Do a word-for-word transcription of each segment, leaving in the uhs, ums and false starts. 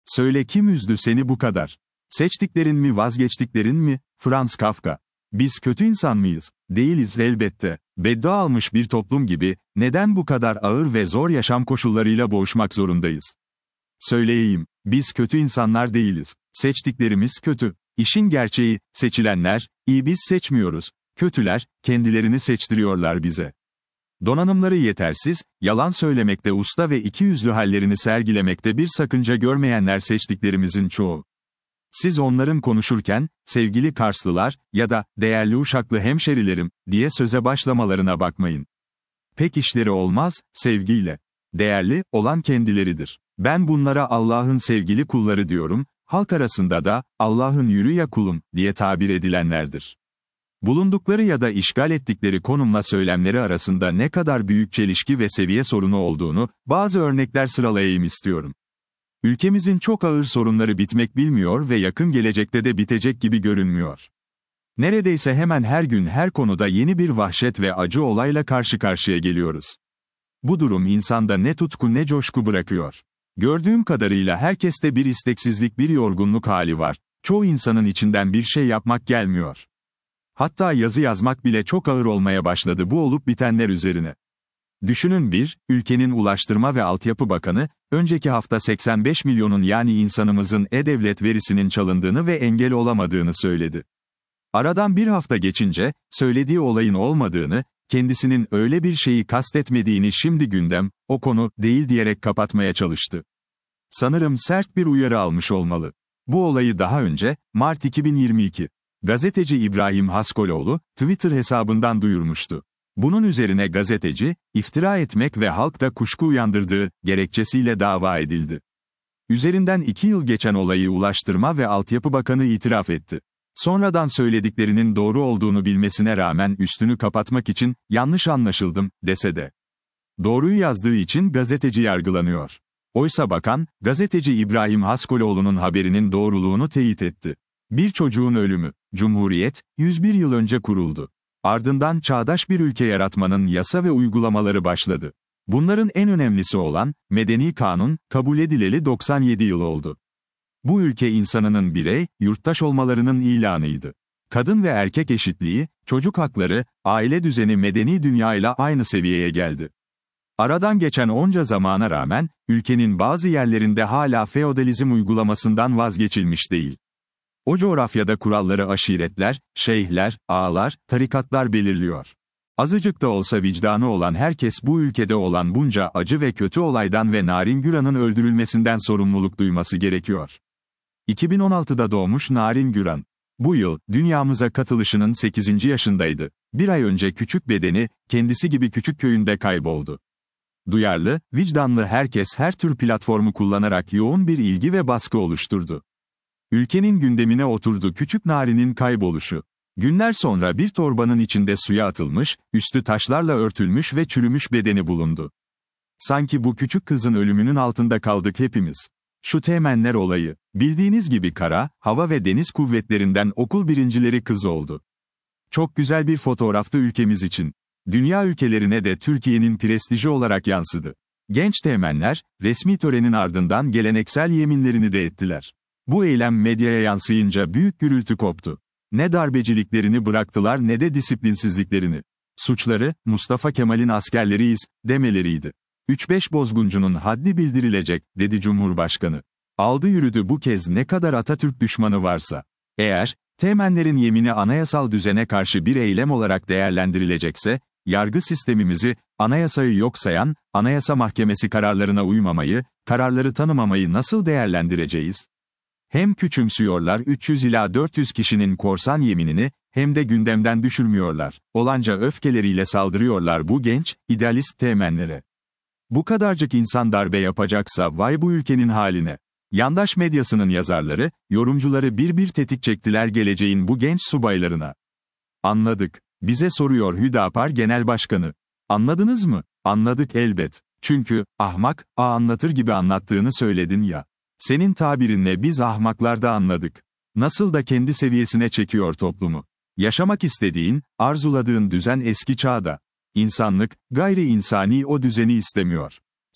Söyle kim üzdü seni bu kadar? Seçtiklerin mi vazgeçtiklerin mi? Franz Kafka. Biz kötü insan mıyız? Değiliz elbette. Beddua almış bir toplum gibi, neden bu kadar ağır ve zor yaşam koşullarıyla boğuşmak zorundayız? Söyleyeyim, biz kötü insanlar değiliz. Seçtiklerimiz kötü. İşin gerçeği, seçilenler, iyi biz seçmiyoruz. Kötüler, kendilerini seçtiriyorlar bize. Donanımları yetersiz, yalan söylemekte usta ve ikiyüzlü hallerini sergilemekte bir sakınca görmeyenler seçtiklerimizin çoğu. Siz onların konuşurken, sevgili Karslılar ya da değerli Uşaklı hemşerilerim diye söze başlamalarına bakmayın. Pek işleri olmaz, sevgiyle. Değerli olan kendileridir. Ben bunlara Allah'ın sevgili kulları diyorum, halk arasında da Allah'ın yürü ya kulum diye tabir edilenlerdir. Bulundukları ya da işgal ettikleri konumla söylemleri arasında ne kadar büyük çelişki ve seviye sorunu olduğunu bazı örnekler sıralayayım istiyorum. Ülkemizin çok ağır sorunları bitmek bilmiyor ve yakın gelecekte de bitecek gibi görünmüyor. Neredeyse hemen her gün her konuda yeni bir vahşet ve acı olayla karşı karşıya geliyoruz. Bu durum insanda ne tutku ne coşku bırakıyor. Gördüğüm kadarıyla herkeste bir isteksizlik, bir yorgunluk hali var. Çoğu insanın içinden bir şey yapmak gelmiyor. Hatta yazı yazmak bile çok ağır olmaya başladı bu olup bitenler üzerine. Düşünün bir, ülkenin Ulaştırma ve Altyapı Bakanı, önceki hafta seksen beş milyonun yani insanımızın e-devlet verisinin çalındığını ve engel olamadığını söyledi. Aradan bir hafta geçince, söylediği olayın olmadığını, kendisinin öyle bir şeyi kastetmediğini şimdi gündem, o konu, değil diyerek kapatmaya çalıştı. Sanırım sert bir uyarı almış olmalı. Bu olayı daha önce, Mart iki bin yirmi iki, gazeteci İbrahim Haskoloğlu, Twitter hesabından duyurmuştu. Bunun üzerine gazeteci, iftira etmek ve halkta kuşku uyandırdığı gerekçesiyle dava edildi. Üzerinden iki yıl geçen olayı Ulaştırma ve Altyapı Bakanı itiraf etti. Sonradan söylediklerinin doğru olduğunu bilmesine rağmen üstünü kapatmak için, yanlış anlaşıldım, dese de. Doğruyu yazdığı için gazeteci yargılanıyor. Oysa bakan, gazeteci İbrahim Haskoloğlu'nun haberinin doğruluğunu teyit etti. Bir çocuğun ölümü, Cumhuriyet, yüz bir yıl önce kuruldu. Ardından çağdaş bir ülke yaratmanın yasa ve uygulamaları başladı. Bunların en önemlisi olan, Medeni Kanun, kabul edileli doksan yedi yıl oldu. Bu ülke insanının birey, yurttaş olmalarının ilanıydı. Kadın ve erkek eşitliği, çocuk hakları, aile düzeni medeni dünyayla aynı seviyeye geldi. Aradan geçen onca zamana rağmen, ülkenin bazı yerlerinde hala feodalizm uygulamasından vazgeçilmiş değil. O coğrafyada kuralları aşiretler, şeyhler, ağalar, tarikatlar belirliyor. Azıcık da olsa vicdanı olan herkes bu ülkede olan bunca acı ve kötü olaydan ve Narin Güran'ın öldürülmesinden sorumluluk duyması gerekiyor. iki bin on altıda doğmuş Narin Güran. Bu yıl, dünyamıza katılışının sekizinci yaşındaydı. Bir ay önce küçük bedeni, kendisi gibi küçük köyünde kayboldu. Duyarlı, vicdanlı herkes her tür platformu kullanarak yoğun bir ilgi ve baskı oluşturdu. Ülkenin gündemine oturdu küçük Narin'in kayboluşu. Günler sonra bir torbanın içinde suya atılmış, üstü taşlarla örtülmüş ve çürümüş bedeni bulundu. Sanki bu küçük kızın ölümünün altında kaldık hepimiz. Şu Teğmenler olayı, bildiğiniz gibi kara, hava ve deniz kuvvetlerinden okul birincileri kız oldu. Çok güzel bir fotoğraftı ülkemiz için. Dünya ülkelerine de Türkiye'nin prestiji olarak yansıdı. Genç Teğmenler, resmi törenin ardından geleneksel yeminlerini de ettiler. Bu eylem medyaya yansıyınca büyük gürültü koptu. Ne darbeciliklerini bıraktılar ne de disiplinsizliklerini. Suçları, Mustafa Kemal'in askerleriyiz, demeleriydi. üç beş bozguncunun haddi bildirilecek, dedi Cumhurbaşkanı. Aldı yürüdü bu kez ne kadar Atatürk düşmanı varsa. Eğer, Teğmenlerin yemini anayasal düzene karşı bir eylem olarak değerlendirilecekse, yargı sistemimizi, anayasayı yok sayan, Anayasa Mahkemesi kararlarına uymamayı, kararları tanımamayı nasıl değerlendireceğiz? Hem küçümsüyorlar üç yüz ila dört yüz kişinin korsan yeminini, hem de gündemden düşürmüyorlar. Olanca öfkeleriyle saldırıyorlar bu genç, idealist teğmenlere. Bu kadarcık insan darbe yapacaksa vay bu ülkenin haline. Yandaş medyasının yazarları, yorumcuları bir bir tetik çektiler geleceğin bu genç subaylarına. Anladık. Bize soruyor Hüdapar Genel Başkanı. Anladınız mı? Anladık elbet. Çünkü, ahmak, a anlatır gibi anlattığını söyledin ya. Senin tabirinle biz ahmaklar da anladık. Nasıl da kendi seviyesine çekiyor toplumu. Yaşamak istediğin, arzuladığın düzen eski çağda. İnsanlık, gayri insani o düzeni istemiyor.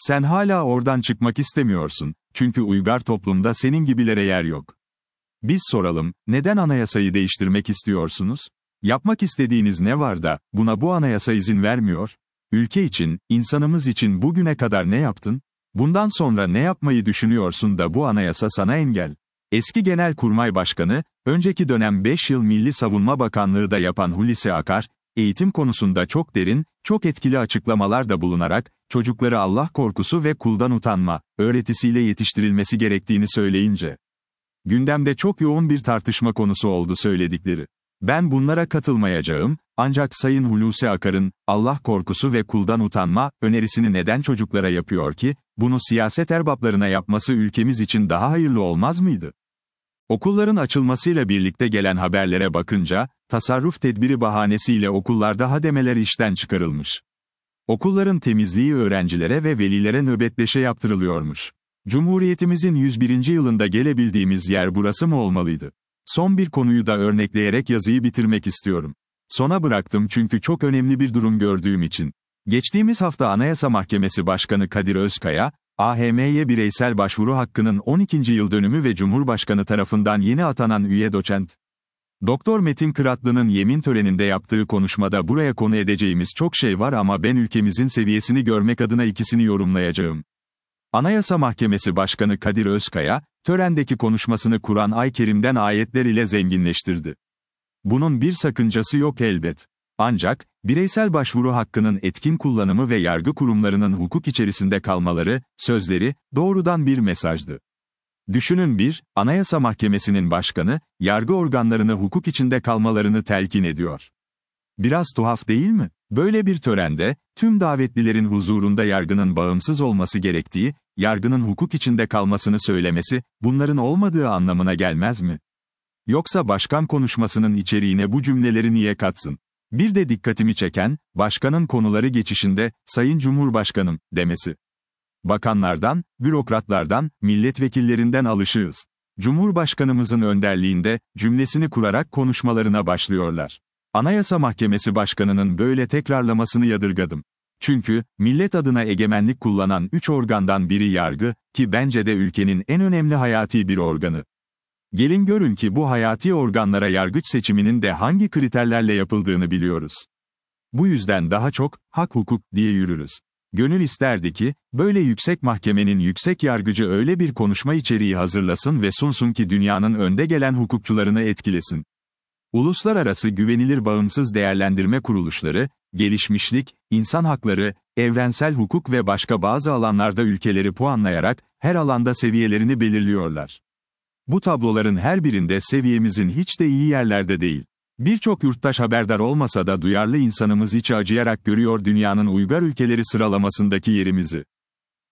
Sen hala oradan çıkmak istemiyorsun, çünkü uygar toplumda senin gibilere yer yok. Biz soralım, neden anayasayı değiştirmek istiyorsunuz? Yapmak istediğiniz ne var da, buna bu anayasa izin vermiyor? Ülke için, insanımız için bugüne kadar ne yaptın? Bundan sonra ne yapmayı düşünüyorsun da bu anayasa sana engel? Eski Genelkurmay Başkanı, önceki dönem beş yıl Milli Savunma Bakanlığı da yapan Hulusi Akar, eğitim konusunda çok derin, çok etkili açıklamalar da bulunarak, çocukları Allah korkusu ve kuldan utanma öğretisiyle yetiştirilmesi gerektiğini söyleyince, gündemde çok yoğun bir tartışma konusu oldu söyledikleri. Ben bunlara katılmayacağım, ancak Sayın Hulusi Akar'ın, Allah korkusu ve kuldan utanma önerisini neden çocuklara yapıyor ki, bunu siyaset erbaplarına yapması ülkemiz için daha hayırlı olmaz mıydı? Okulların açılmasıyla birlikte gelen haberlere bakınca, tasarruf tedbiri bahanesiyle okullarda hademeler işten çıkarılmış. Okulların temizliği öğrencilere ve velilere nöbetleşe yaptırılıyormuş. Cumhuriyetimizin yüz birinci yılında gelebildiğimiz yer burası mı olmalıydı? Son bir konuyu da örnekleyerek yazıyı bitirmek istiyorum. Sona bıraktım çünkü çok önemli bir durum gördüğüm için. Geçtiğimiz hafta Anayasa Mahkemesi Başkanı Kadir Özkaya, A H M'ye bireysel başvuru hakkının on ikinci yıl dönümü ve Cumhurbaşkanı tarafından yeni atanan üye doçent Doktor Metin Kıratlı'nın yemin töreninde yaptığı konuşmada buraya konu edeceğimiz çok şey var ama ben ülkemizin seviyesini görmek adına ikisini yorumlayacağım. Anayasa Mahkemesi Başkanı Kadir Özkaya, törendeki konuşmasını Kur'an-ı Kerim'den ayetler ile zenginleştirdi. Bunun bir sakıncası yok elbet. Ancak, bireysel başvuru hakkının etkin kullanımı ve yargı kurumlarının hukuk içerisinde kalmaları, sözleri, doğrudan bir mesajdı. Düşünün bir, Anayasa Mahkemesi'nin başkanı, yargı organlarını hukuk içinde kalmalarını telkin ediyor. Biraz tuhaf değil mi? Böyle bir törende, tüm davetlilerin huzurunda yargının bağımsız olması gerektiği, yargının hukuk içinde kalmasını söylemesi, bunların olmadığı anlamına gelmez mi? Yoksa başkan konuşmasının içeriğine bu cümleleri niye katsın? Bir de dikkatimi çeken, başkanın konuları geçişinde, Sayın Cumhurbaşkanım, demesi. Bakanlardan, bürokratlardan, milletvekillerinden alışığız. Cumhurbaşkanımızın önderliğinde, cümlesini kurarak konuşmalarına başlıyorlar. Anayasa Mahkemesi Başkanı'nın böyle tekrarlamasını yadırgadım. Çünkü, millet adına egemenlik kullanan üç organdan biri yargı, ki bence de ülkenin en önemli hayati bir organı. Gelin görün ki bu hayati organlara yargıç seçiminin de hangi kriterlerle yapıldığını biliyoruz. Bu yüzden daha çok, hak hukuk, diye yürürüz. Gönül isterdi ki, böyle yüksek mahkemenin yüksek yargıcı öyle bir konuşma içeriği hazırlasın ve sunsun ki dünyanın önde gelen hukukçularını etkilesin. Uluslararası güvenilir bağımsız değerlendirme kuruluşları, gelişmişlik, insan hakları, evrensel hukuk ve başka bazı alanlarda ülkeleri puanlayarak, her alanda seviyelerini belirliyorlar. Bu tabloların her birinde seviyemizin hiç de iyi yerlerde değil. Birçok yurttaş haberdar olmasa da duyarlı insanımız içi acıyarak görüyor dünyanın uygar ülkeleri sıralamasındaki yerimizi.